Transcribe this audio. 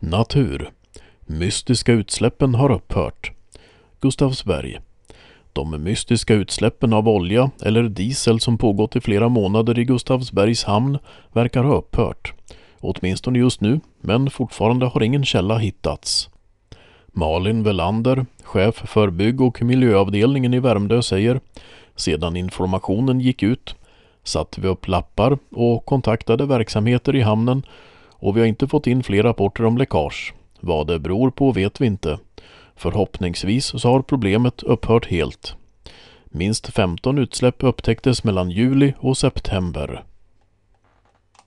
Natur. Mystiska utsläppen har upphört. Gustavsberg. De mystiska utsläppen av olja eller diesel som pågått i flera månader i Gustavsbergs hamn verkar ha upphört. Åtminstone just nu, men fortfarande har ingen källa hittats. Malin Welander, chef för bygg- och miljöavdelningen i Värmdö, säger: sedan informationen gick ut satte vi upp lappar och kontaktade verksamheter i hamnen och vi har inte fått in fler rapporter om läckage. Vad det beror på vet vi inte. Förhoppningsvis så har problemet upphört helt. Minst 15 utsläpp upptäcktes mellan juli och september.